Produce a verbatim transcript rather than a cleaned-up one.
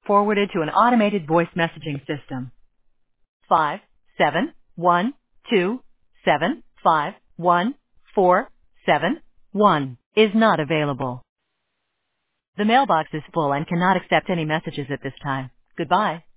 forwarded to an automated voice messaging system. Five seven one two seven five one four seven one is not available. The mailbox is full and cannot accept any messages at this time. Goodbye.